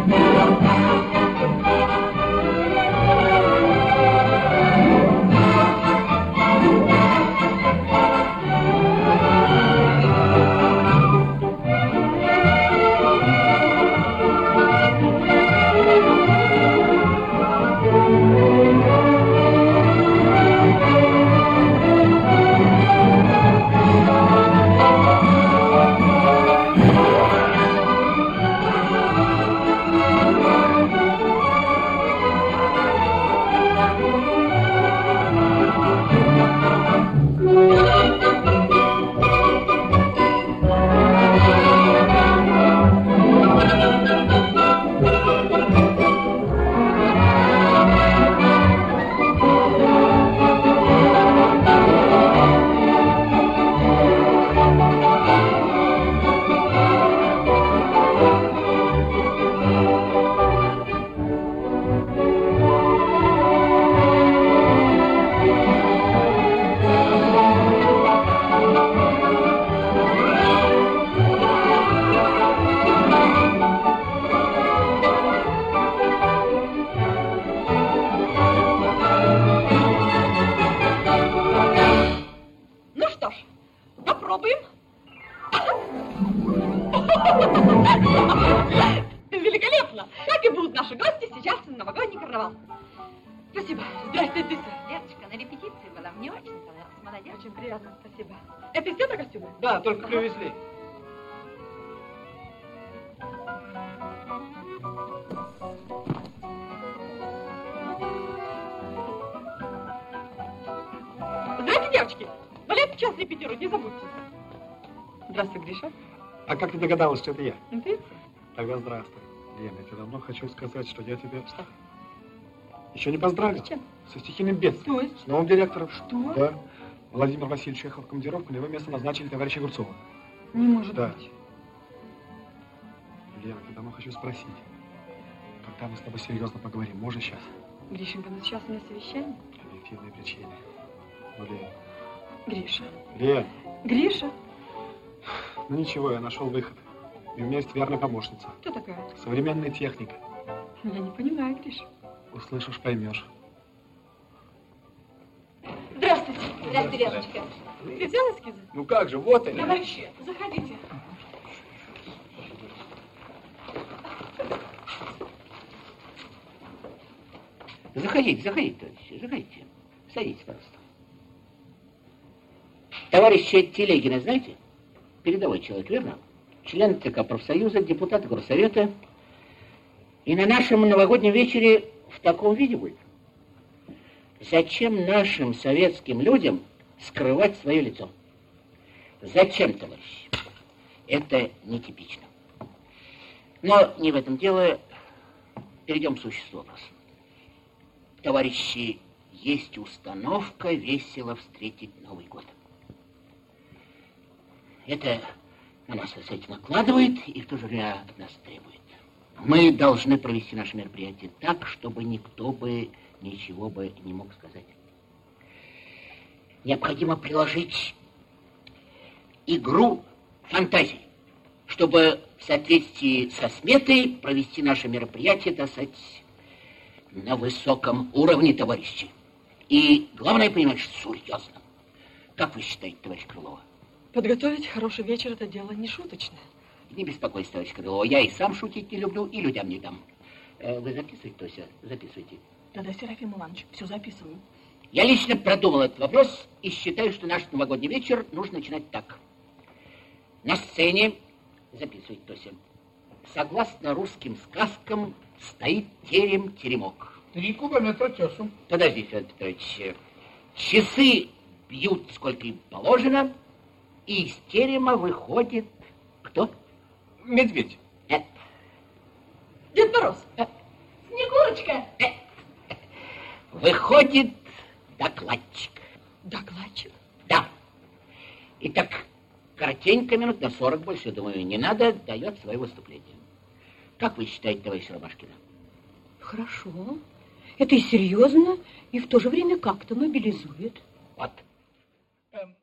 Великолепно! Так и будут наши гости сейчас на новогодний карнавал. Спасибо. Здрасте, ты. Деточка, на репетиции была, мне очень понравилось. Молодец. Очень приятно, спасибо. Это из театра костюмы? Да, только привезли. Здравствуйте, девочки. Балет час репетируют, не забудьте. Здравствуй, Гриша. А как ты догадалась, что это я? Интуиция. Тогда здравствуй. Лена, я тебе давно хочу сказать, что я тебе... Что? Еще не поздравил. С чем? Со стихийным бедствием. То есть? С новым директором. Что? Да. Владимир Васильевич ехал в командировку, на его место назначили товарища Огурцова. Не может да. быть. Лена, я давно хочу спросить. Когда мы с тобой серьезно поговорим? Можно сейчас? Гришенька, ну сейчас у меня совещание. Объективные причины. Ну, Лен. Гриша. Лен. Гриша. Ну ничего, я нашел выход. И у меня есть верная помощница. Кто такая? Современная техника. Я не понимаю, Гриша. Услышишь, поймешь. Здравствуйте. Здравствуй, Леночка. Ты взял эскизы? Ну как же, вот они. Товарищи, заходите. Заходите, товарищи, заходите. Садитесь, пожалуйста. Товарища Телегина, знаете? Передовой человек, верно? Член ЦК профсоюза, депутат горсовета. И на нашем новогоднем вечере в таком виде будет. Зачем нашим советским людям скрывать свое лицо? Зачем, товарищи? Это нетипично. Но не в этом дело. Перейдем к существу вопроса. Товарищи, есть установка весело встретить Новый год. Это на нас, так сказать, накладывает и в то же время от нас требует. Мы должны провести наше мероприятие так, чтобы никто бы ничего бы не мог сказать. Необходимо приложить игру фантазии, чтобы в соответствии со сметой провести наше мероприятие, так сказать, на высоком уровне, товарищи. И главное, понимаешь, серьезно. Как вы считаете, товарищ Крылова? Подготовить хороший вечер – это дело не шуточное. Не беспокойся, товарищ Крылова. Я и сам шутить не люблю, и людям не дам. Вы записываете, Тося? Записывайте. Да-да, Серафим Иванович, все записываю. Я лично продумал этот вопрос и считаю, что наш новогодний вечер нужно начинать так. На сцене, записывайте, Тося, согласно русским сказкам, стоит терем-теремок. 3 кубометра тесу. Подожди, Федор Петрович. Часы бьют, сколько им положено, и из терема выходит кто? Медведь. Дед Мороз. Снегурочка. Выходит докладчик. Докладчик? Да. Итак, коротенько, минут на 40, больше, думаю, не надо, дает свое выступление. Как вы считаете, товарищ Ромашкина? Хорошо. Это и серьезно, и в то же время как-то мобилизует. Вот.